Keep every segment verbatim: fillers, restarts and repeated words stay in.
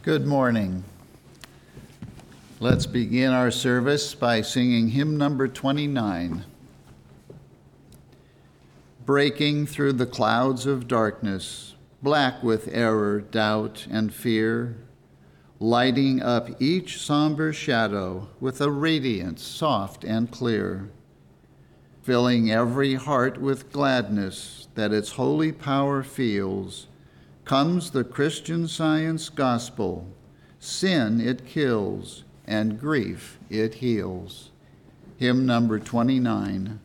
Good morning. Let's begin our service by singing hymn number twenty-nine. Breaking through the clouds of darkness, black with error, doubt, and fear, lighting up each somber shadow with a radiance soft and clear, filling every heart with gladness that its holy power feels, comes the Christian Science gospel. Sin it kills, and grief it heals. Hymn number twenty-nine.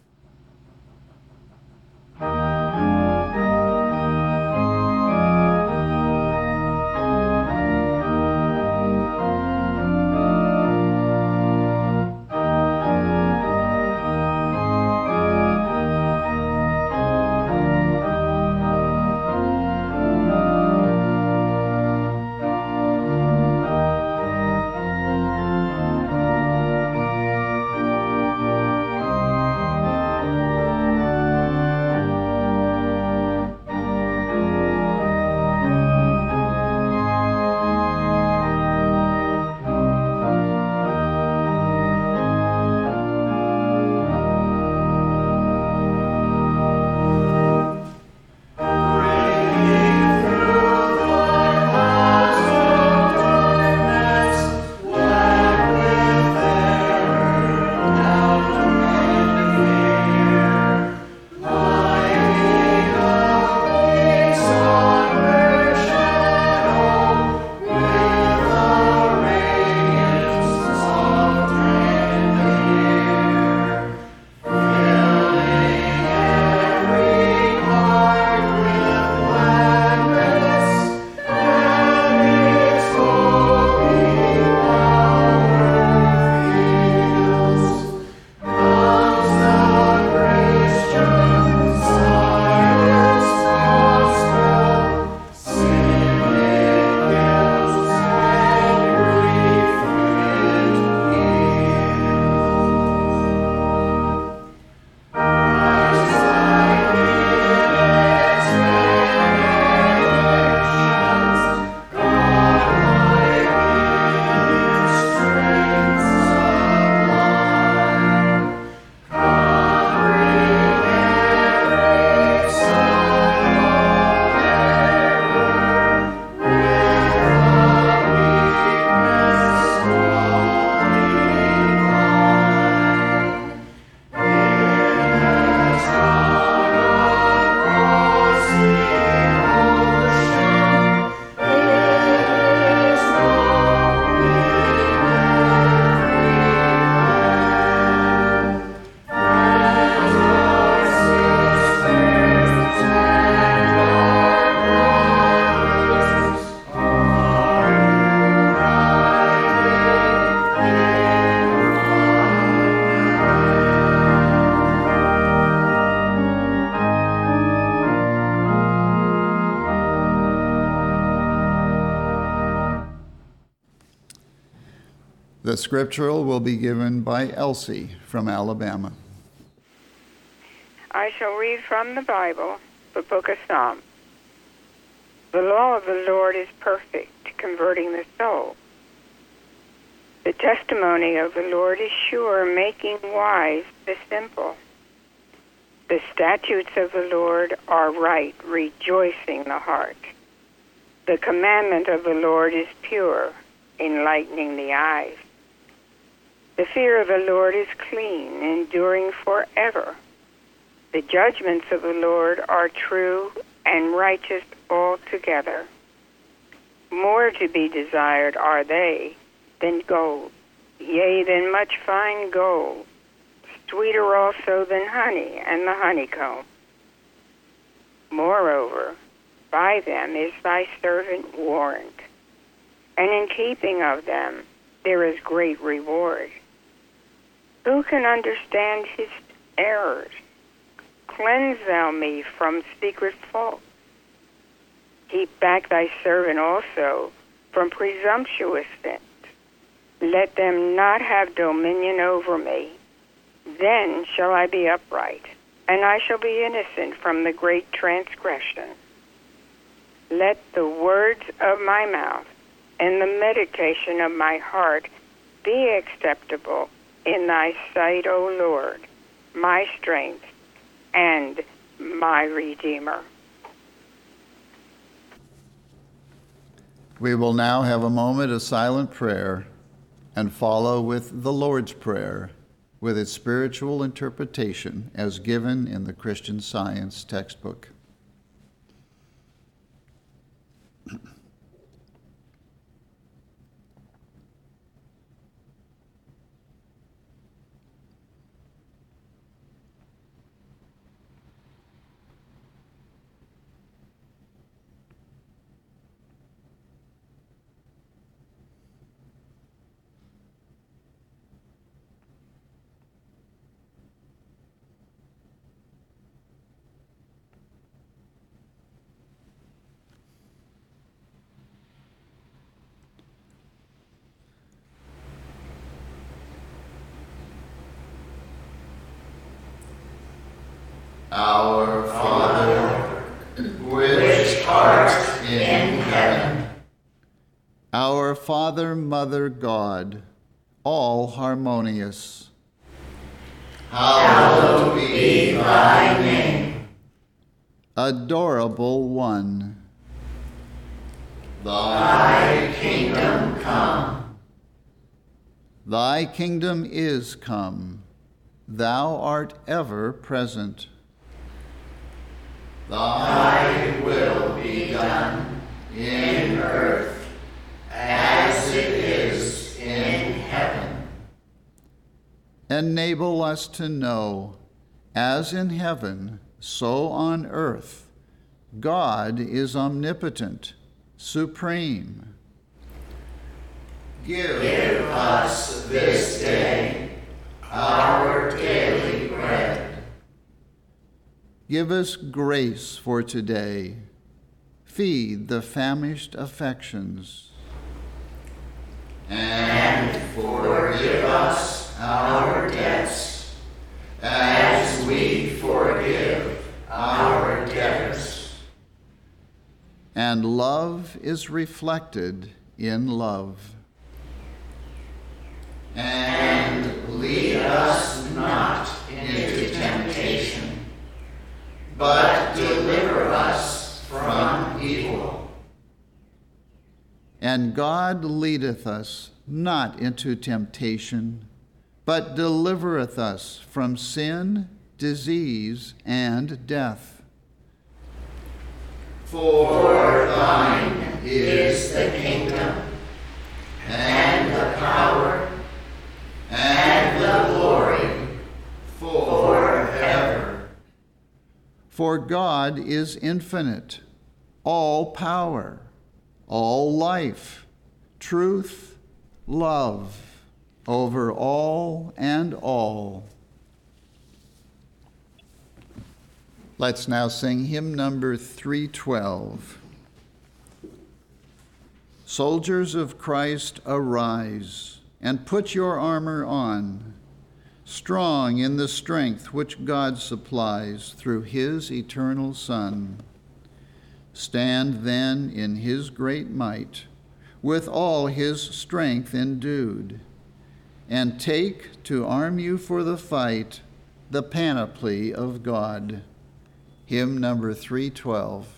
The scriptural will be given by Elsie from Alabama. I shall read from the Bible, the book of Psalms. The law of the Lord is perfect, converting the soul. The testimony of the Lord is sure, making wise the simple. The statutes of the Lord are right, rejoicing the heart. The commandment of the Lord is pure, enlightening the eyes. The fear of the Lord is clean, enduring forever. The judgments of the Lord are true and righteous altogether. More to be desired are they than gold, yea, than much fine gold, sweeter also than honey and the honeycomb. Moreover, by them is thy servant warned, and in keeping of them there is great reward. Who can understand his errors? Cleanse thou me from secret fault. Keep back thy servant also from presumptuous sins. Let them not have dominion over me. Then shall I be upright, and I shall be innocent from the great transgression. Let the words of my mouth and the meditation of my heart be acceptable in thy sight, O Lord, my strength and my Redeemer. We will now have a moment of silent prayer and follow with the Lord's Prayer, with its spiritual interpretation as given in the Christian Science textbook. Our Father, which art in heaven. Our Father, Mother, God, all harmonious. Hallowed be thy name. Adorable One. Thy kingdom come. Thy kingdom is come. Thou art ever present. Thy will be done in earth as it is in heaven. Enable us to know, as in heaven, so on earth, God is omnipotent, supreme. Give, Give us this day our daily bread. Give us grace for today. Feed the famished affections. And forgive us our debts, as we forgive our debtors. And love is reflected in love. And lead us not into temptation, but deliver us from evil. And God leadeth us not into temptation, but delivereth us from sin, disease, and death. For thine is the kingdom, and the power, and the glory, forever. For God is infinite, all power, all life, truth, love, over all and all. Let's now sing hymn number three twelve. Soldiers of Christ, arise, and put your armor on, strong in the strength which God supplies through his eternal Son. Stand then in his great might, with all his strength endued, and take to arm you for the fight the panoply of God. Hymn number three twelve.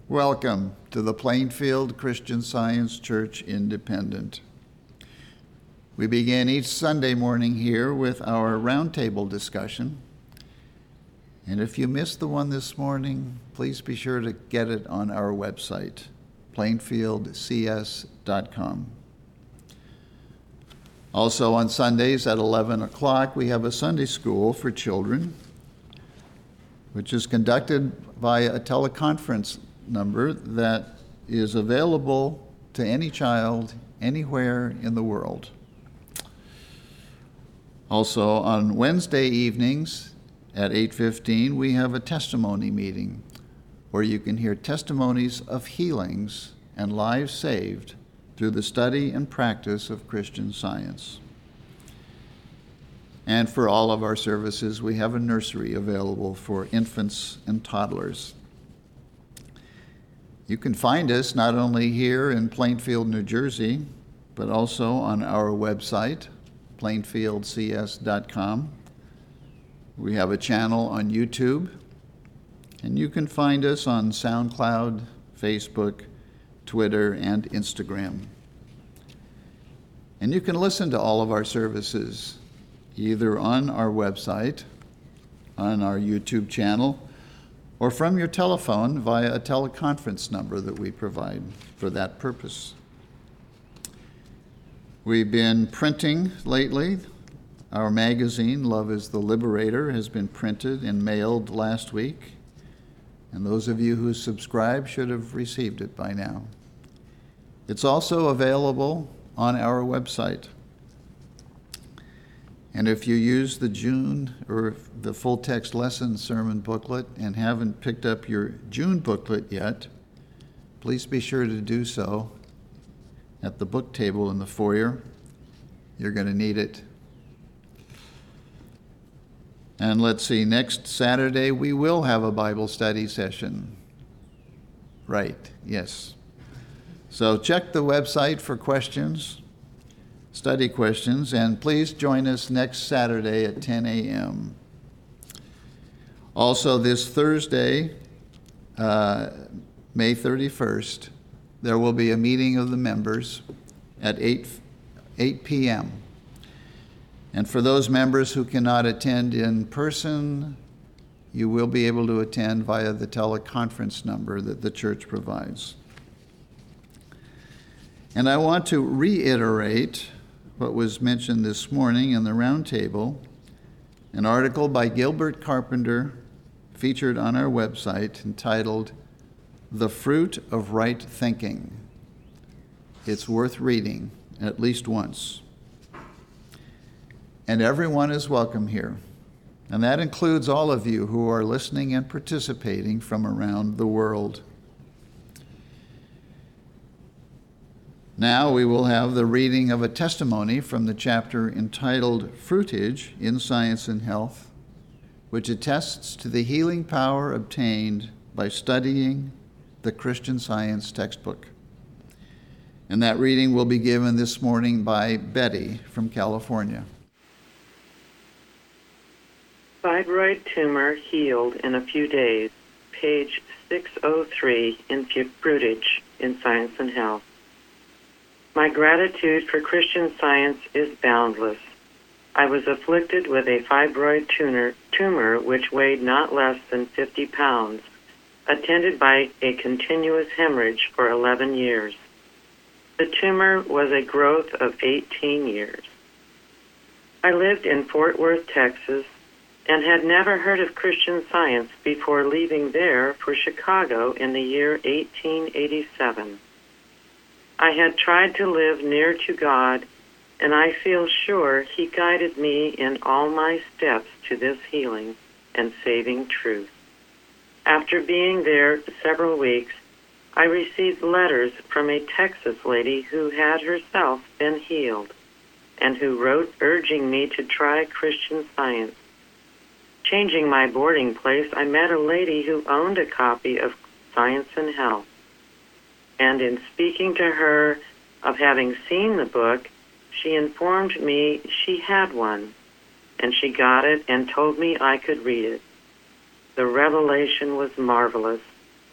Welcome to the Plainfield Christian Science Church Independent. We begin each Sunday morning here with our roundtable discussion. And if you missed the one this morning, please be sure to get it on our website, plainfield c s dot com. Also on Sundays at eleven o'clock, we have a Sunday school for children, which is conducted via a teleconference number that is available to any child anywhere in the world. Also on Wednesday evenings at eight fifteen, we have a testimony meeting where you can hear testimonies of healings and lives saved through the study and practice of Christian Science. And for all of our services, we have a nursery available for infants and toddlers. You can find us not only here in Plainfield, New Jersey, but also on our website, plainfield c s dot com. We have a channel on YouTube, and you can find us on SoundCloud, Facebook, Twitter, and Instagram. And you can listen to all of our services either on our website, on our YouTube channel, or from your telephone via a teleconference number that we provide for that purpose. We've been printing lately. Our magazine, Love is the Liberator, has been printed and mailed last week, and those of you who subscribe should have received it by now. It's also available on our website. And if you use the June or the full text lesson sermon booklet and haven't picked up your June booklet yet, please be sure to do so at the book table in the foyer. You're going to need it. And let's see, next Saturday we will have a Bible study session. Right, yes. So check the website for questions, study questions, and please join us next Saturday at ten a.m. Also this Thursday, uh, May thirty-first, there will be a meeting of the members at eight p.m. And for those members who cannot attend in person, you will be able to attend via the teleconference number that the church provides. And I want to reiterate what was mentioned this morning in the roundtable, an article by Gilbert Carpenter featured on our website entitled, "The Fruit of Right Thinking." It's worth reading at least once. And everyone is welcome here, and that includes all of you who are listening and participating from around the world. Now we will have the reading of a testimony from the chapter entitled Fruitage in Science and Health, which attests to the healing power obtained by studying the Christian Science textbook. And that reading will be given this morning by Betty from California. Fibroid tumor healed in a few days, page six oh three in Fruitage in Science and Health. My gratitude for Christian Science is boundless. I was afflicted with a fibroid tumor, tumor which weighed not less than fifty pounds, attended by a continuous hemorrhage for eleven years. The tumor was a growth of eighteen years. I lived in Fort Worth, Texas, and had never heard of Christian Science before leaving there for Chicago in the year eighteen eighty-seven. I had tried to live near to God, and I feel sure He guided me in all my steps to this healing and saving truth. After being there several weeks, I received letters from a Texas lady who had herself been healed and who wrote urging me to try Christian Science. Changing my boarding place, I met a lady who owned a copy of Science and Health. And in speaking to her of having seen the book, she informed me she had one, and she got it and told me I could read it. The revelation was marvelous.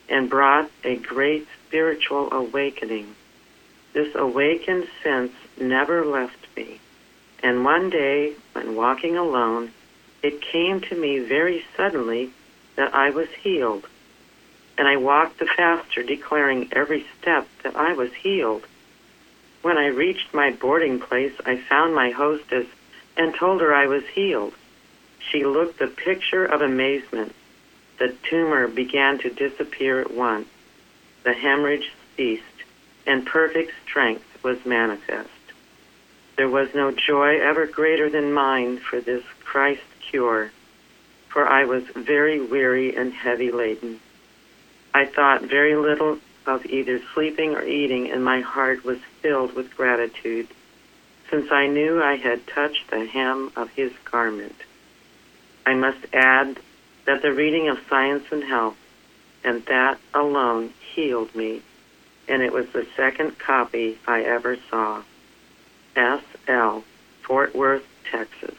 and brought a great spiritual awakening. This awakened sense never left me, and one day, when walking alone, it came to me very suddenly that I was healed, and I walked the faster, declaring every step that I was healed. When I reached my boarding place, I found my hostess and told her I was healed. She looked the picture of amazement. The tumor began to disappear at once. The hemorrhage ceased, and perfect strength was manifest. There was no joy ever greater than mine for this Christ cure, for I was very weary and heavy laden. I thought very little of either sleeping or eating, and my heart was filled with gratitude, since I knew I had touched the hem of his garment. I must add that the reading of Science and Health, and that alone, healed me, and it was the second copy I ever saw. S L, Fort Worth, Texas.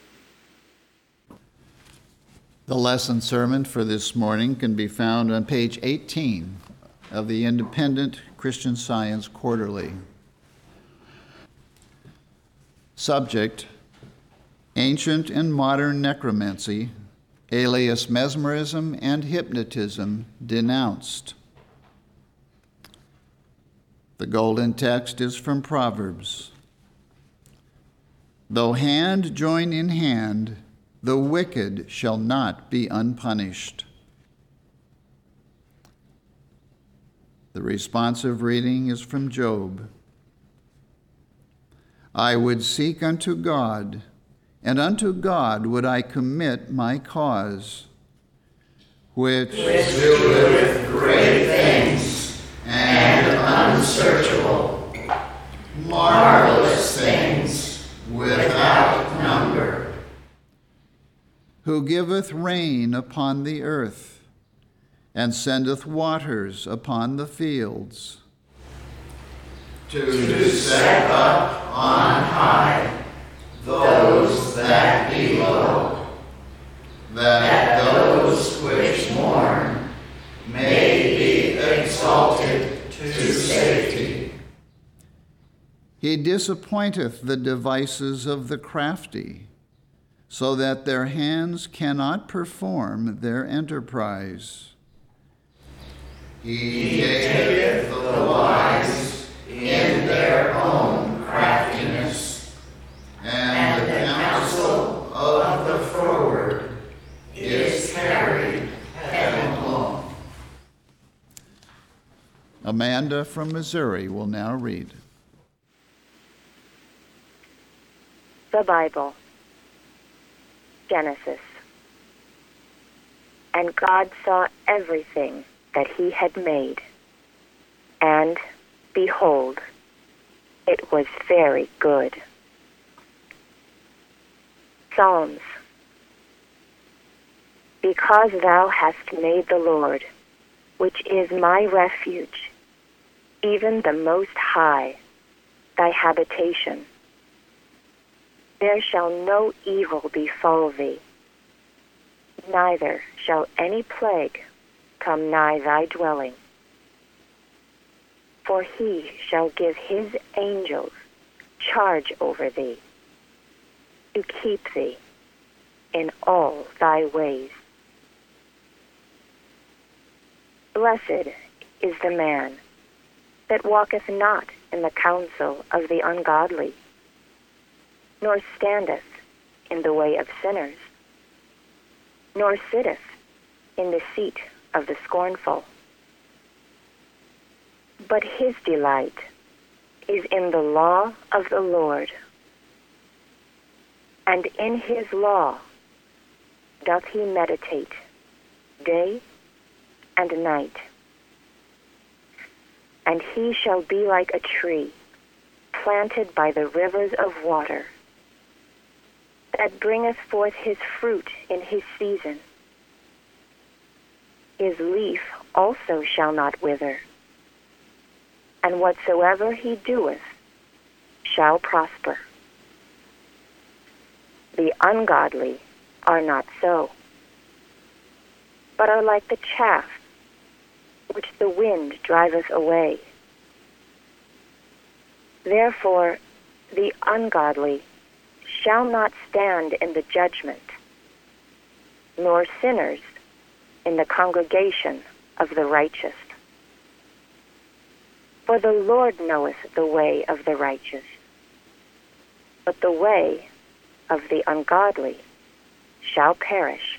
The lesson sermon for this morning can be found on page eighteen of the Independent Christian Science Quarterly. Subject: Ancient and Modern Necromancy, alias Mesmerism and Hypnotism, denounced. The golden text is from Proverbs. Though hand join in hand, the wicked shall not be unpunished. The responsive reading is from Job. I would seek unto God, and unto God would I commit my cause, which doeth great things and unsearchable, marvelous things without number, who giveth rain upon the earth, and sendeth waters upon the fields, to set up on high those that be low, that those which mourn may be exalted to safety. He disappointeth the devices of the crafty, so that their hands cannot perform their enterprise. He taketh the wise in their own craftiness, and the counsel of the froward is carried headlong. Amanda from Missouri will now read. The Bible. Genesis. And God saw everything that he had made, and, behold, it was very good. Psalms. Because thou hast made the Lord, which is my refuge, even the Most High, thy habitation, there shall no evil befall thee, neither shall any plague come nigh thy dwelling. For he shall give his angels charge over thee, to keep thee in all thy ways. Blessed is the man that walketh not in the counsel of the ungodly, nor standeth in the way of sinners, nor sitteth in the seat of the scornful. But his delight is in the law of the Lord, and in his law doth he meditate day and night. And he shall be like a tree planted by the rivers of water, that bringeth forth his fruit in his season. His leaf also shall not wither, and whatsoever he doeth shall prosper. The ungodly are not so, but are like the chaff which the wind driveth away. Therefore the ungodly shall not stand in the judgment, nor sinners in the congregation of the righteous. For the Lord knoweth the way of the righteous, but the way of the ungodly shall perish.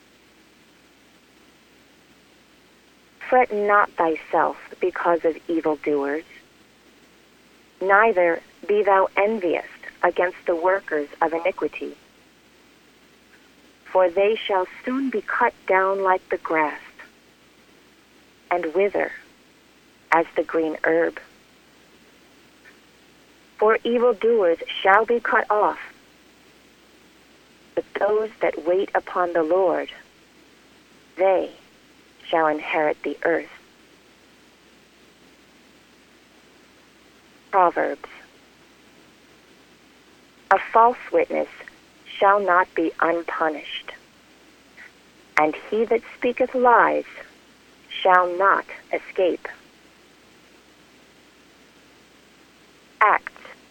Fret not thyself because of evildoers, neither be thou envious against the workers of iniquity, for they shall soon be cut down like the grass, and wither as the green herb. For evildoers shall be cut off, but those that wait upon the Lord, they shall inherit the earth. Proverbs. A false witness shall not be unpunished, and he that speaketh lies shall not escape. Acts.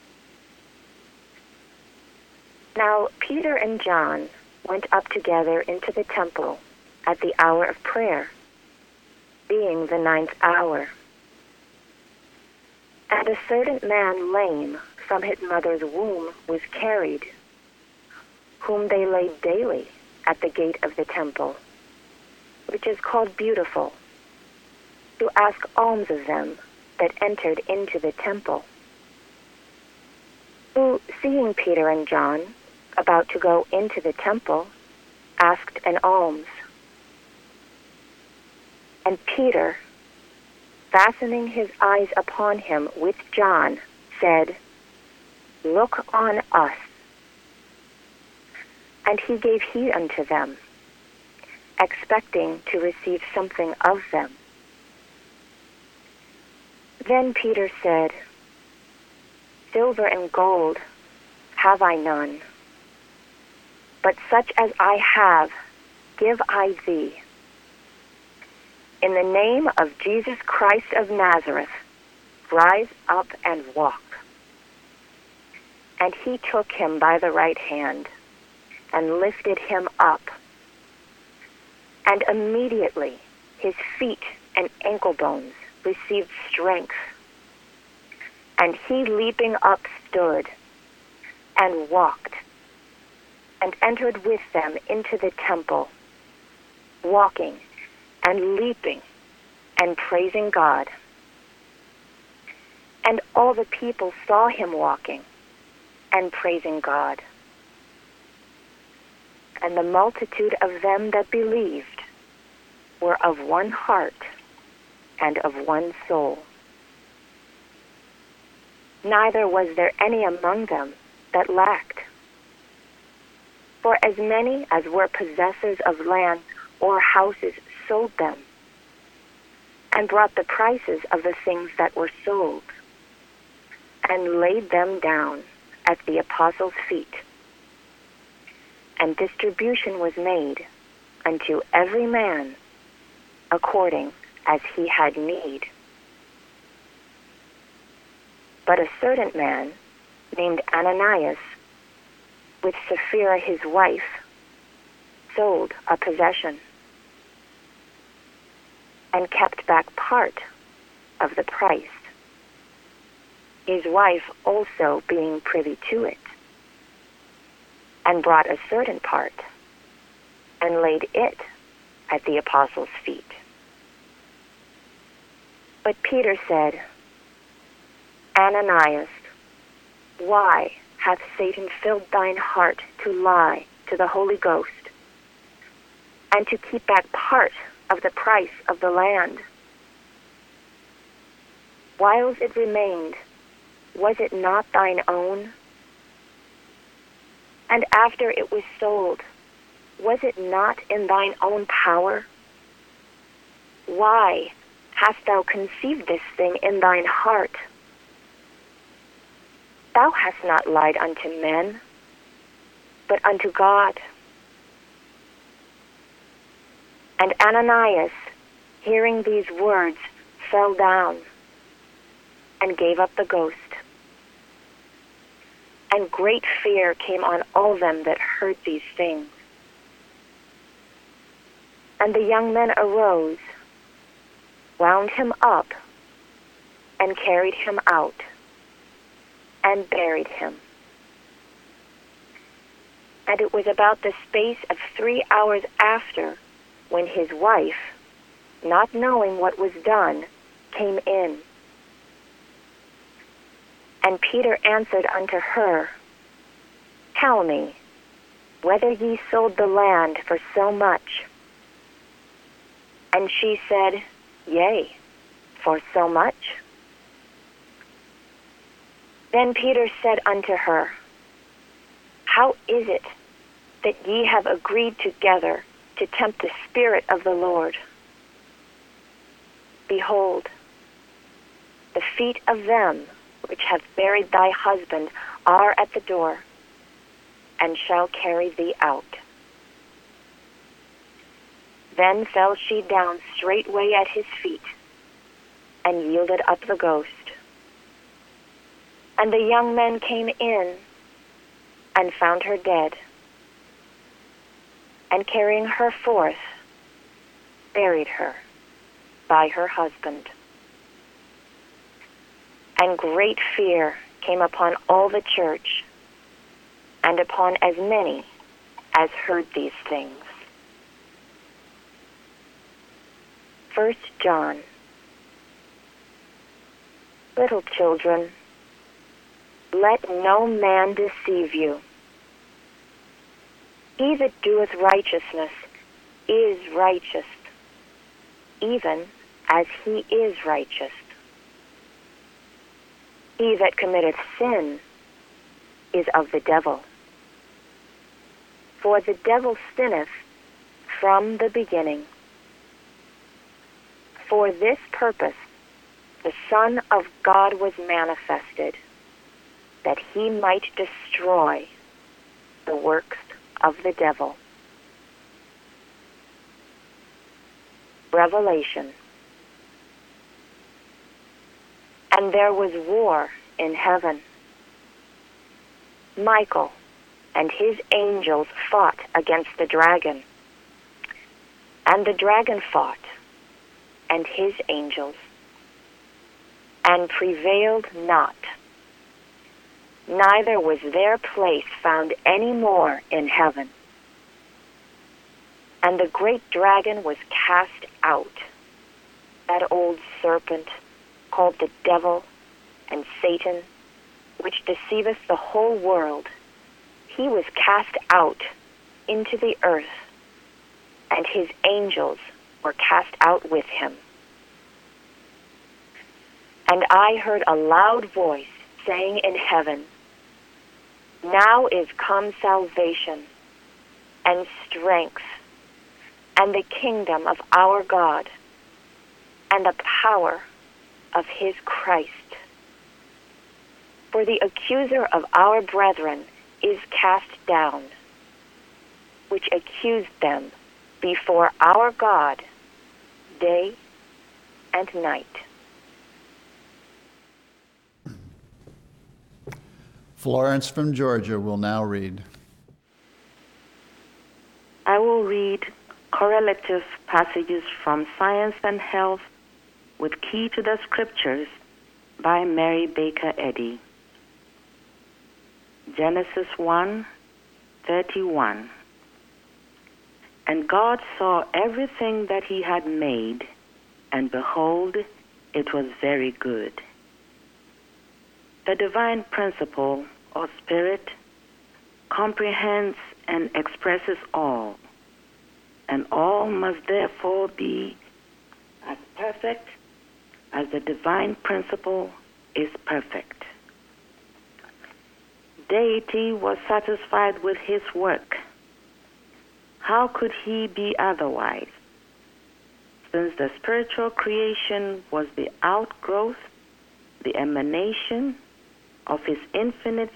Now Peter and John went up together into the temple at the hour of prayer, being the ninth hour. And a certain man lame from his mother's womb was carried, whom they laid daily at the gate of the temple, which is called Beautiful, to ask alms of them that entered into the temple. Who, seeing Peter and John about to go into the temple, asked an alms. And Peter, fastening his eyes upon him with John, said, Look on us. And he gave heed unto them, expecting to receive something of them. Then Peter said, Silver and gold have I none, but such as I have give I thee. In the name of Jesus Christ of Nazareth, rise up and walk. And he took him by the right hand and lifted him up. And immediately his feet and ankle bones received strength. And he leaping up stood and walked and entered with them into the temple, walking and leaping and praising God. And all the people saw him walking and praising God. And the multitude of them that believed were of one heart and of one soul. Neither was there any among them that lacked. For as many as were possessors of land or houses sold them, and brought the prices of the things that were sold, and laid them down at the apostles' feet. And distribution was made unto every man according as he had need. But a certain man named Ananias, with Sapphira his wife, sold a possession, and kept back part of the price, his wife also being privy to it, and brought a certain part, and laid it at the apostles' feet. But Peter said, Ananias, why hath Satan filled thine heart to lie to the Holy Ghost, and to keep back part of the price of the land? Whiles it remained, was it not thine own? And after it was sold, was it not in thine own power? Why hast thou conceived this thing in thine heart? Thou hast not lied unto men, but unto God. And Ananias, hearing these words, fell down and gave up the ghost. And great fear came on all them that heard these things. And the young men arose, wound him up, and carried him out, and buried him. And it was about the space of three hours after, when his wife, not knowing what was done, came in. And Peter answered unto her, Tell me, whether ye sold the land for so much? And she said, Yea, for so much. Then Peter said unto her, How is it that ye have agreed together to tempt the Spirit of the Lord? Behold, the feet of them which have buried thy husband are at the door, and shall carry thee out. Then fell she down straightway at his feet, and yielded up the ghost. And the young men came in, and found her dead, and carrying her forth, buried her by her husband. And great fear came upon all the church, and upon as many as heard these things. First John. Little children, let no man deceive you. He that doeth righteousness is righteous, even as he is righteous. He that committeth sin is of the devil. For the devil sinneth from the beginning. For this purpose the Son of God was manifested, that he might destroy the works of the devil. Revelation. And there was war in heaven. Michael and his angels fought against the dragon. And the dragon fought, and his angels, and prevailed not. Neither was their place found any more in heaven. And the great dragon was cast out, that old serpent, called the devil and Satan, which deceiveth the whole world. He was cast out into the earth, and his angels were cast out with him. And I heard a loud voice saying in heaven, Now is come salvation, and strength, and the kingdom of our God, and the power of his Christ. For the accuser of our brethren is cast down, which accused them before our God day and night. Florence from Georgia will now read. I will read correlative passages from Science and Health with Key to the Scriptures by Mary Baker Eddy. Genesis one thirty-one. And God saw everything that he had made, and behold, it was very good. The divine principle, or spirit, comprehends and expresses all, and all must therefore be as perfect as the divine principle is perfect. Deity was satisfied with his work. How could he be otherwise? Since the spiritual creation was the outgrowth, the emanation of his infinite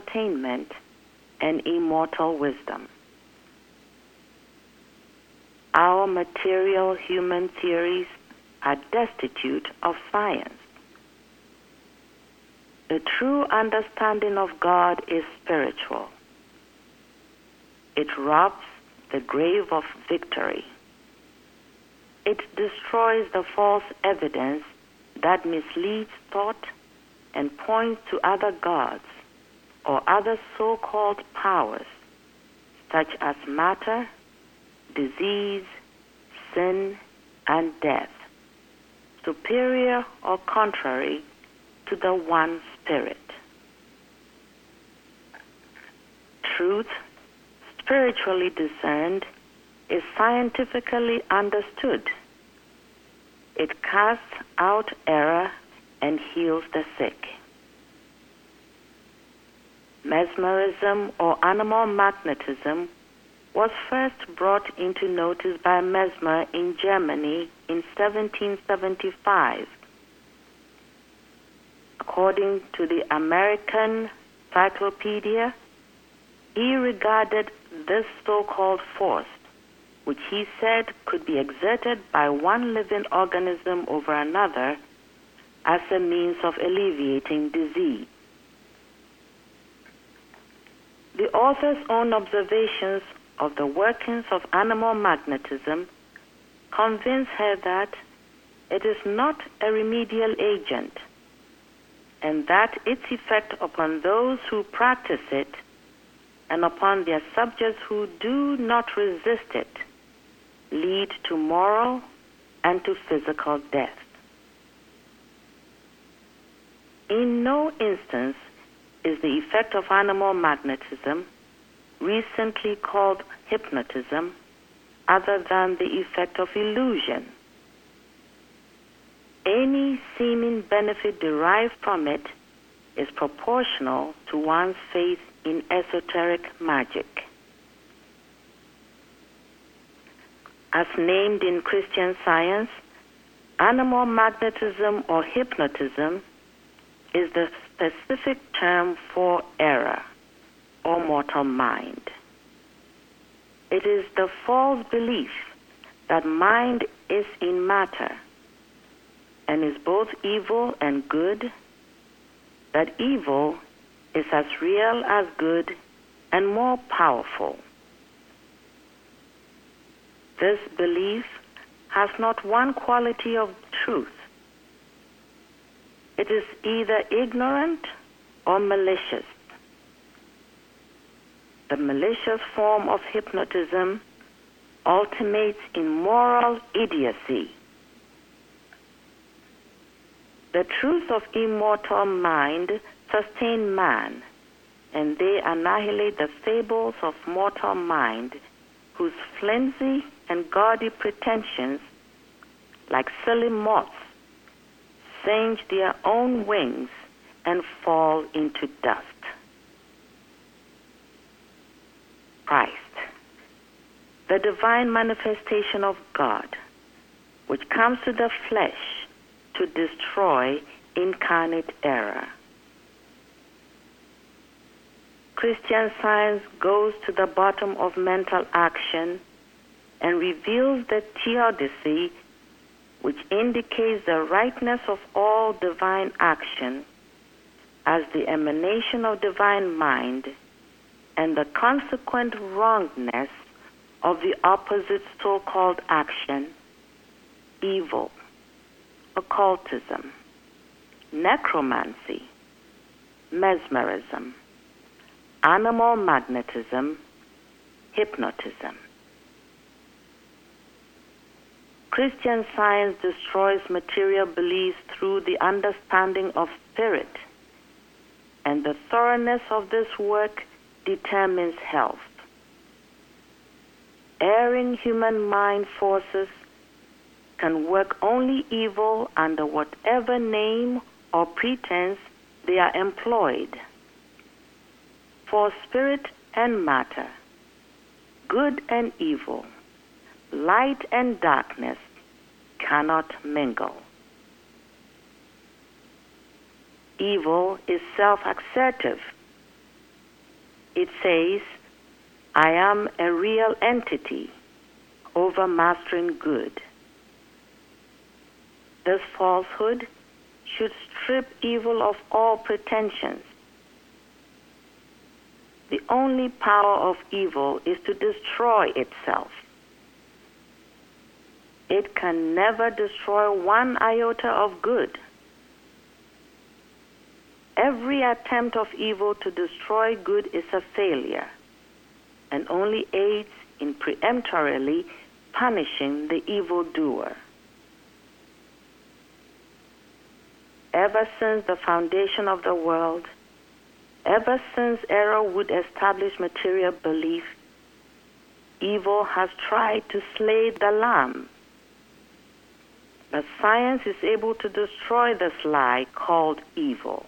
self-containment and immortal wisdom. our material human theories are destitute of science. The true understanding of God is spiritual. It robs the grave of victory. It destroys the false evidence that misleads thought and points to other gods or other so-called powers, such as matter, disease, sin, and death, superior or contrary to the one Spirit. Truth, spiritually discerned, is scientifically understood. It casts out error and heals the sick. Mesmerism or animal magnetism was first brought into notice by Mesmer in Germany in seventeen seventy-five. According to the American Encyclopedia, he regarded this so-called force, which he said could be exerted by one living organism over another, as a means of alleviating disease. The author's own observations of the workings of animal magnetism convince her that it is not a remedial agent, and that its effect upon those who practice it and upon their subjects who do not resist it lead to moral and to physical death. In no instance is the effect of animal magnetism, recently called hypnotism, other than the effect of illusion. Any seeming benefit derived from it is proportional to one's faith in esoteric magic. As named in Christian Science, animal magnetism or hypnotism is the specific term for error or mortal mind. It is the false belief that mind is in matter and is both evil and good, that evil is as real as good and more powerful. This belief has not one quality of truth. It is either ignorant or malicious. The malicious form of hypnotism ultimates in moral idiocy. The truths of immortal mind sustain man, and they annihilate the fables of mortal mind, whose flimsy and gaudy pretensions, like silly moths, singe their own wings and fall into dust. Christ, the divine manifestation of God, which comes to the flesh to destroy incarnate error. Christian Science goes to the bottom of mental action and reveals the theodicy which indicates the rightness of all divine action as the emanation of divine mind and the consequent wrongness of the opposite so-called action, evil, occultism, necromancy, mesmerism, animal magnetism, hypnotism. Christian Science destroys material beliefs through the understanding of spirit, and the thoroughness of this work determines health. Erring human mind forces can work only evil under whatever name or pretense they are employed. For spirit and matter, good and evil, light and darkness cannot mingle. Evil is self-assertive. It says, I am a real entity, over mastering good. This falsehood should strip evil of all pretensions. The only power of evil is to destroy itself. It can never destroy one iota of good. Every attempt of evil to destroy good is a failure and only aids in peremptorily punishing the evildoer. Ever since the foundation of the world, ever since error would establish material belief, evil has tried to slay the lamb. But science is able to destroy this lie called evil.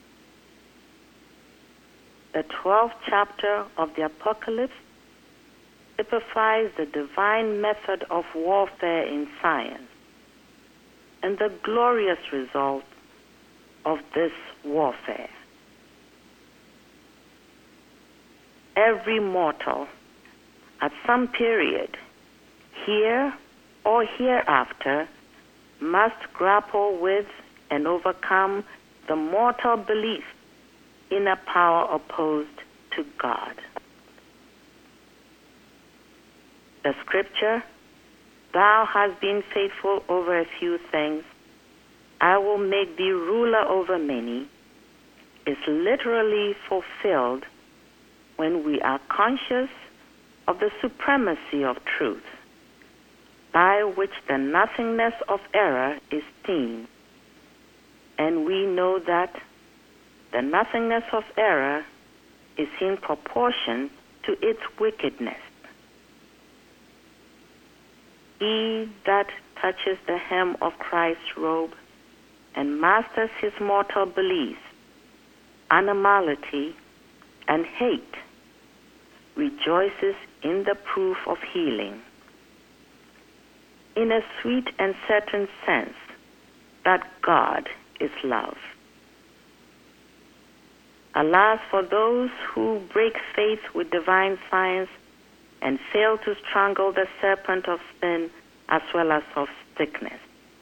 The twelfth chapter of the Apocalypse typifies the divine method of warfare in science and the glorious result of this warfare. Every mortal, at some period, here or hereafter, must grapple with and overcome the mortal belief in a power opposed to God. The scripture, "Thou hast been faithful over a few things, I will make thee ruler over many," is literally fulfilled when we are conscious of the supremacy of truth, by which the nothingness of error is seen, and we know that the nothingness of error is in proportion to its wickedness. He that touches the hem of Christ's robe and masters his mortal beliefs, animality, and hate, rejoices in the proof of healing, in a sweet and certain sense that God is love. Alas for those who break faith with divine science and fail to strangle the serpent of sin as well as of sickness.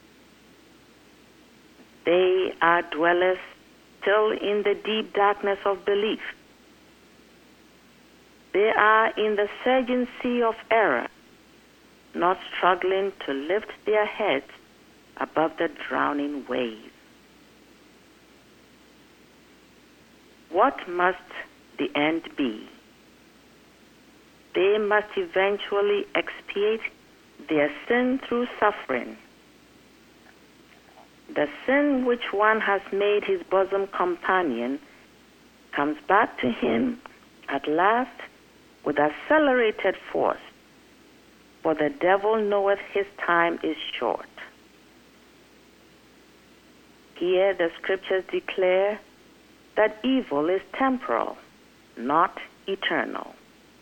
They are dwellers still in the deep darkness of belief. They are in the surging sea of error, not struggling to lift their heads above the drowning wave. What must the end be? They must eventually expiate their sin through suffering. The sin which one has made his bosom companion comes back to him at last with accelerated force, for the devil knoweth his time is short. Here the scriptures declare that evil is temporal, not eternal.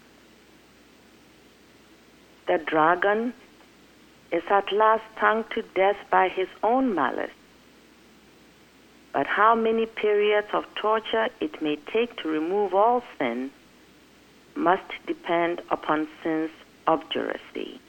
The dragon is at last stung to death by his own malice. But how many periods of torture it may take to remove all sin must depend upon sin's obduracy.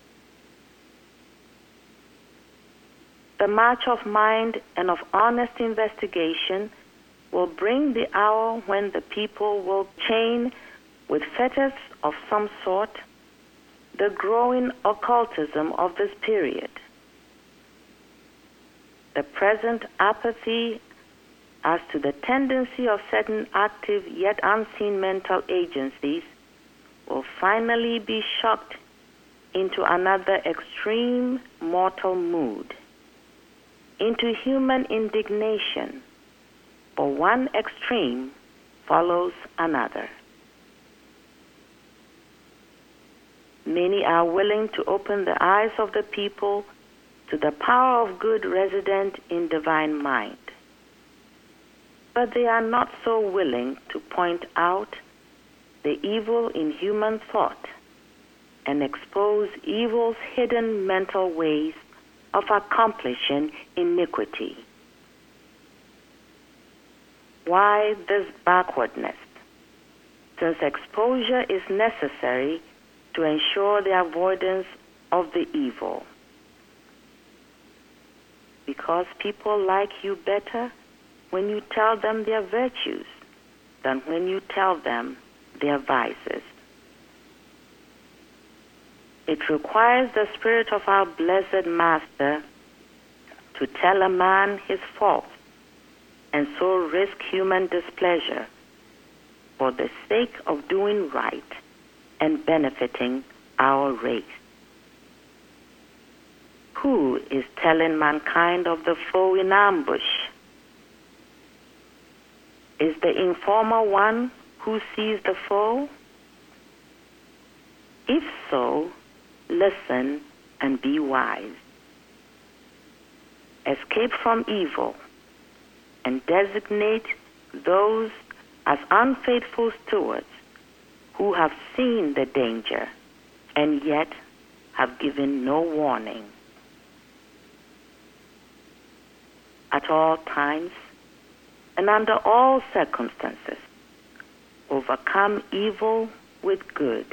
The march of mind and of honest investigation will bring the hour when the people will chain with fetters of some sort the growing occultism of this period. The present apathy as to the tendency of certain active yet unseen mental agencies will finally be shocked into another extreme mortal mood, into human indignation, for one extreme follows another. Many are willing to open the eyes of the people to the power of good resident in divine mind. But they are not so willing to point out the evil in human thought and expose evil's hidden mental ways of accomplishing iniquity. Why this backwardness? Since exposure is necessary to ensure the avoidance of the evil. Because people like you better when you tell them their virtues than when you tell them their vices. It requires the Spirit of our blessed Master to tell a man his faults and so risk human displeasure for the sake of doing right and benefiting our race. Who is telling mankind of the foe in ambush? Is the informer one who sees the foe? If so, listen and be wise. Escape from evil and designate those as unfaithful stewards who have seen the danger and yet have given no warning. At all times and under all circumstances, overcome evil with good.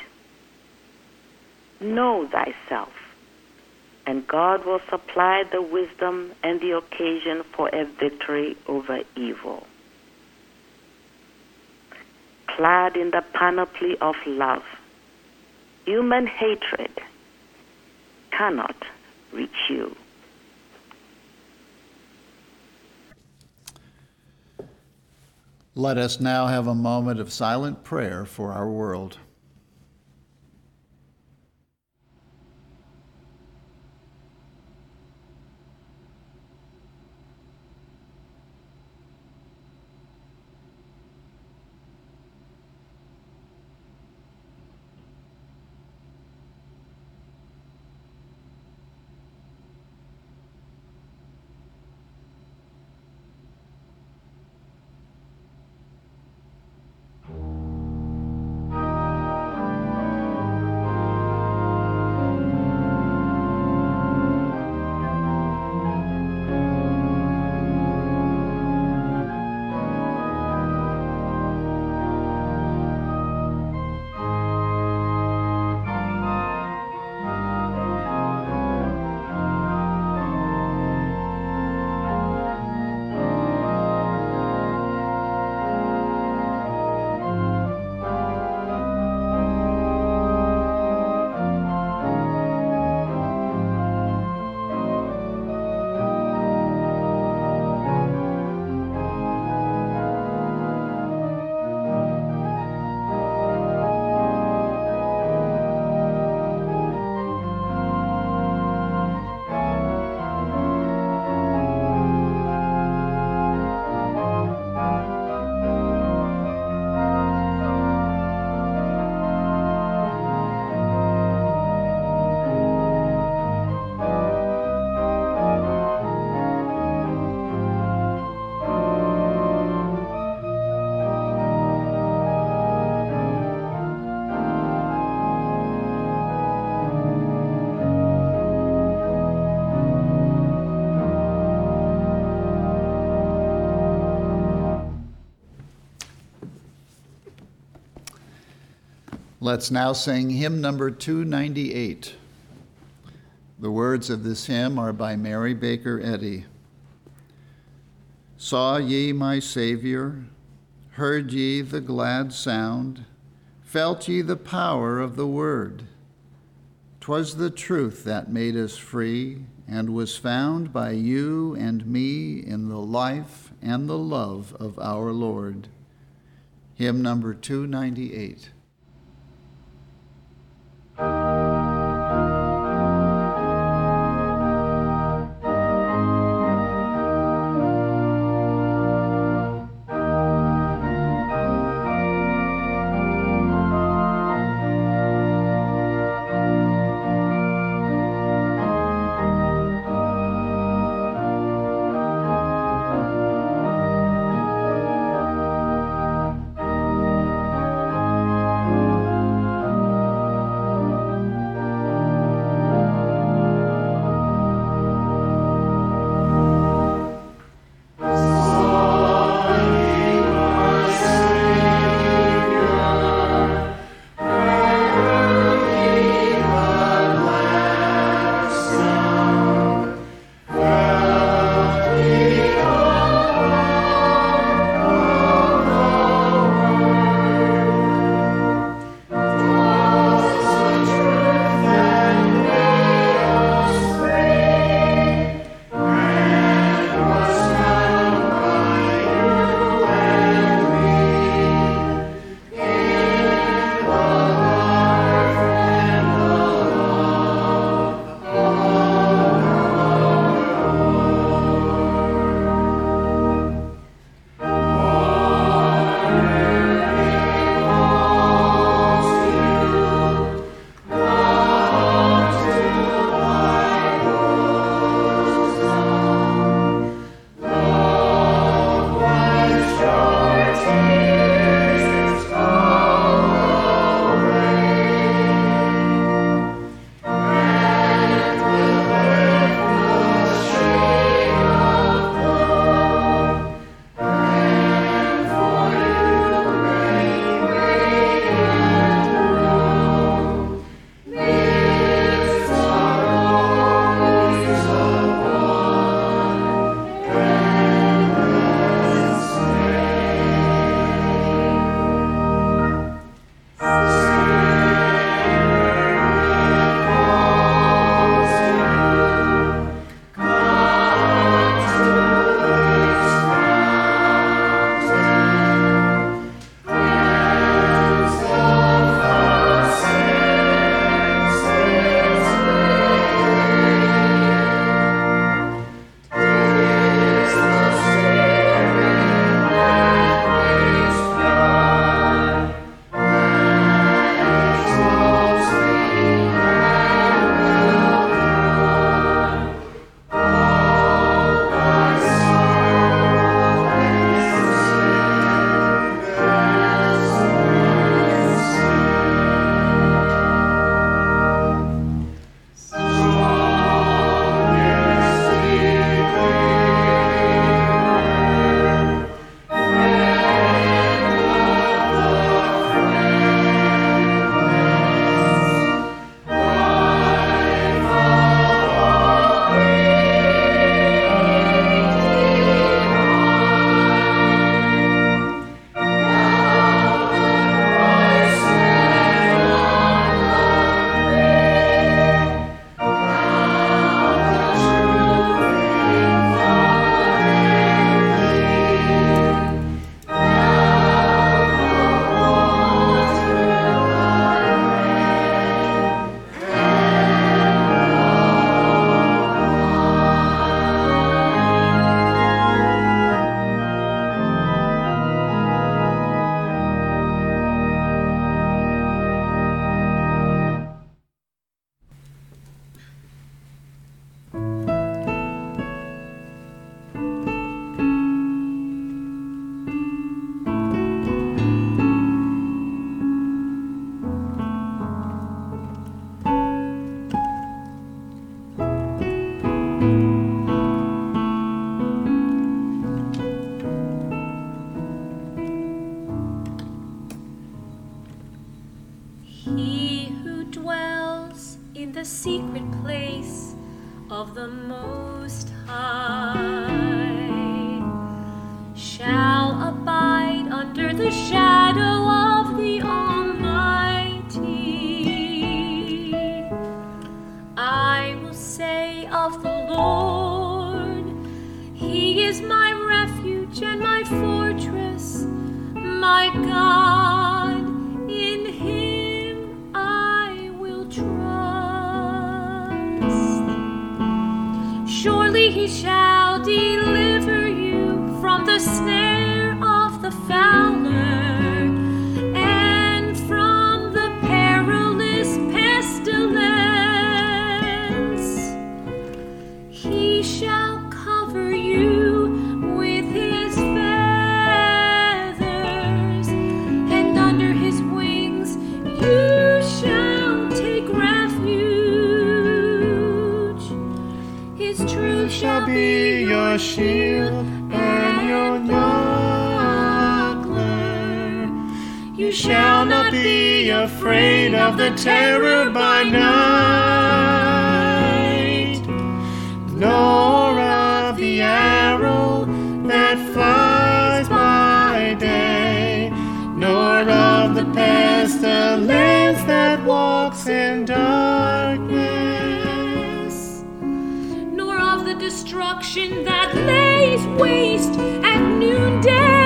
Know thyself, and God will supply the wisdom and the occasion for a victory over evil. Clad in the panoply of love, human hatred cannot reach you. Let us now have a moment of silent prayer for our world. Let's now sing hymn number two ninety-eight. The words of this hymn are by Mary Baker Eddy. Saw ye my Savior, heard ye the glad sound, felt ye the power of the word. 'Twas the truth that made us free, and was found by you and me in the life and the love of our Lord. Hymn number two ninety-eight. of the Most High shall abide under the shadow of the Almighty. I will say of the Lord, He is my refuge and my fortress, my God, in Him I will trust. Surely He shall deliver you from the snare of the fowler and from the perilous pestilence. He shall cover you with His feathers, and under His wings you shall take refuge. His truth shall be your shield and your buckler. You shall not be afraid of the terror by night, nor of the arrow that flies by day, nor of the pestilence that walks in darkness, nor of the destruction that lays waste at noonday.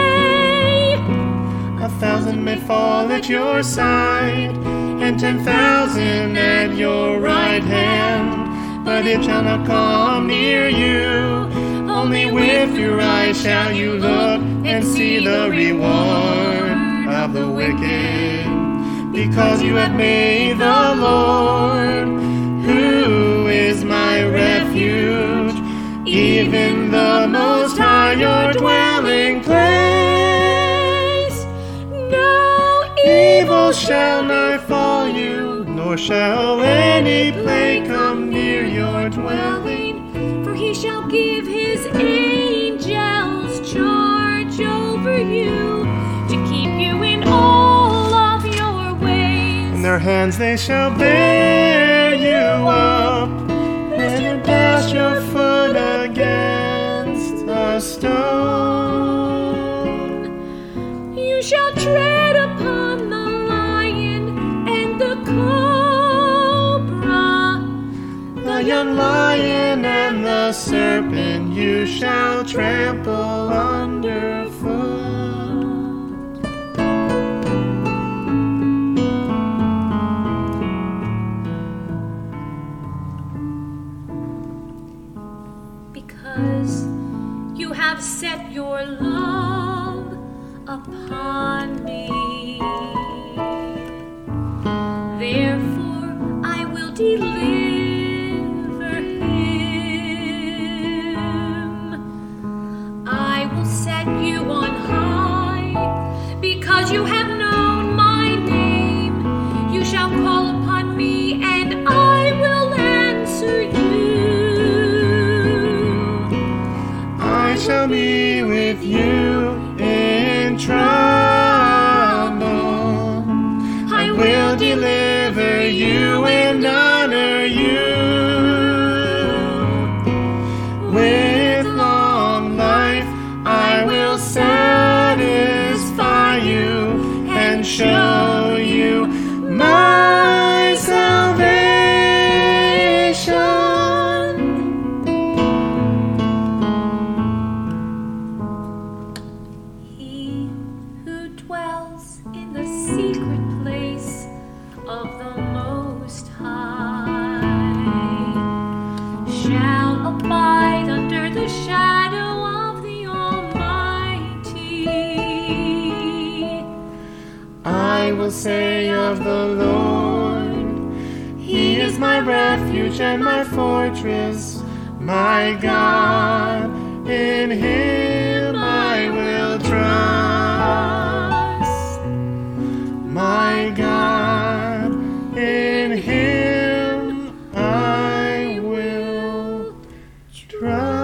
A thousand may fall at your side, and ten thousand at your right hand, but it shall not come near you. Only with your eyes shall you look and see the reward of the wicked, because you have made the Lord, who is my refuge, even the Most High, your dwelling place. No evil shall not fall you, nor shall any plague come near your dwelling, for He shall give His angels charge over you, to keep you in all of your ways. In their hands they shall bear you up, lest you dash your foot against a stone. You shall tread upon the lion and the cobra, the young lion and the serpent you shall trample underfoot. Because you have set your love upon me, therefore I will deliver him. I will set you on high, because you have known my name. You shall call upon me, and I will answer you. I shall be with you in trouble. I will deliver you and honor you. With long life I will satisfy you and show you my salvation. He who dwells in the secret place of the Most High shall abide under the shadow of the Almighty. I will say of the Lord, He is my refuge and my fortress, my God, in Him I will trust. My God, in Him I will trust.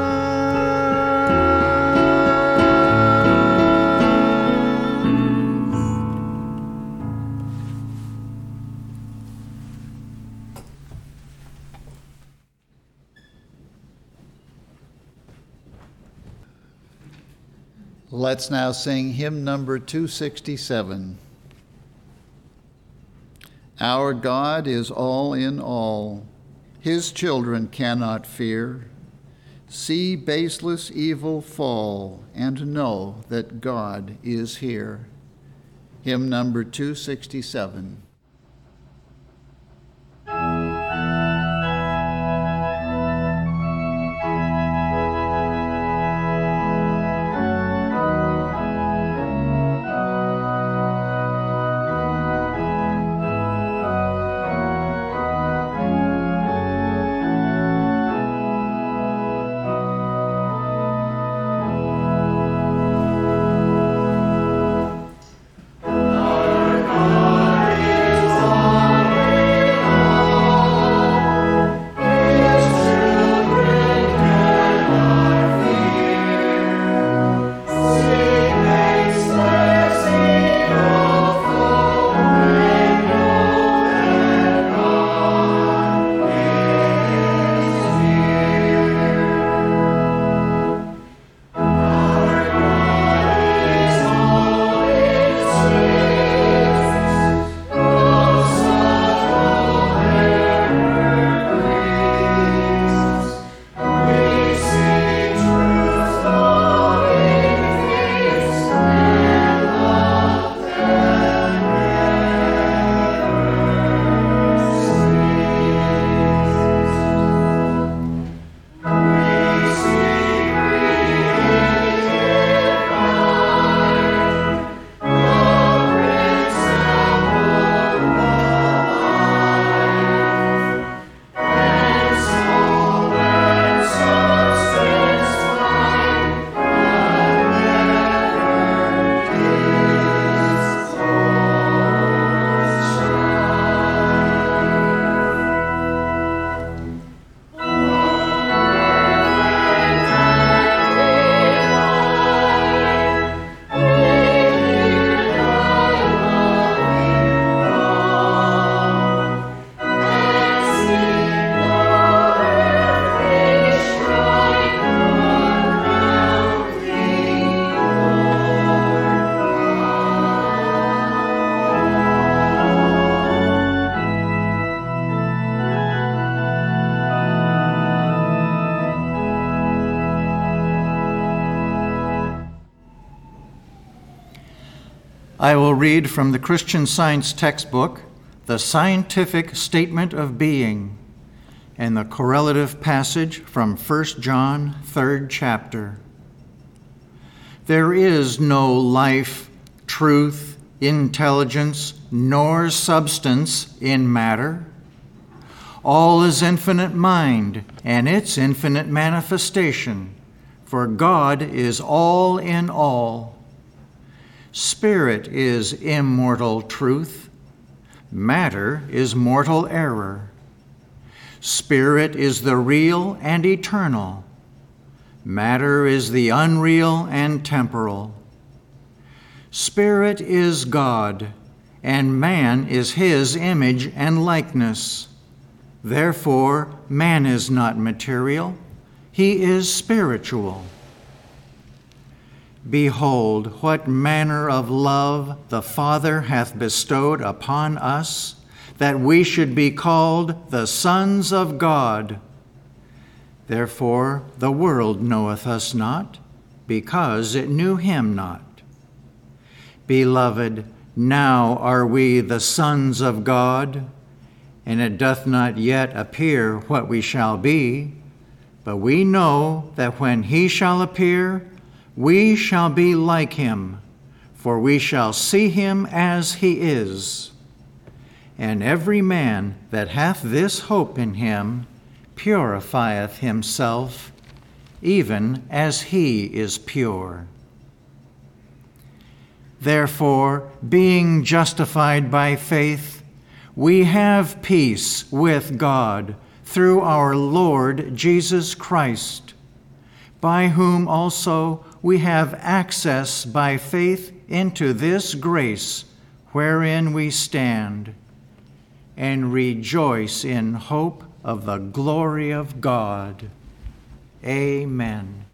Let's now sing hymn number two sixty-seven. Our God is all in all. His children cannot fear. See baseless evil fall and know that God is here. Hymn number two sixty-seven. I will read from the Christian Science textbook, The Scientific Statement of Being, and the correlative passage from First John, third chapter. There is no life, truth, intelligence, nor substance in matter. All is infinite mind and its infinite manifestation, for God is all in all. Spirit is immortal truth. Matter is mortal error. Spirit is the real and eternal. Matter is the unreal and temporal. Spirit is God, and man is his image and likeness. Therefore, man is not material. He is spiritual. Behold, what manner of love the Father hath bestowed upon us, that we should be called the sons of God. Therefore the world knoweth us not, because it knew him not. Beloved, now are we the sons of God, and it doth not yet appear what we shall be, but we know that when he shall appear, we shall be like him, for we shall see him as he is. And every man that hath this hope in him purifieth himself, even as he is pure. Therefore, being justified by faith, we have peace with God through our Lord Jesus Christ, by whom also we have access by faith into this grace wherein we stand, and rejoice in hope of the glory of God. Amen.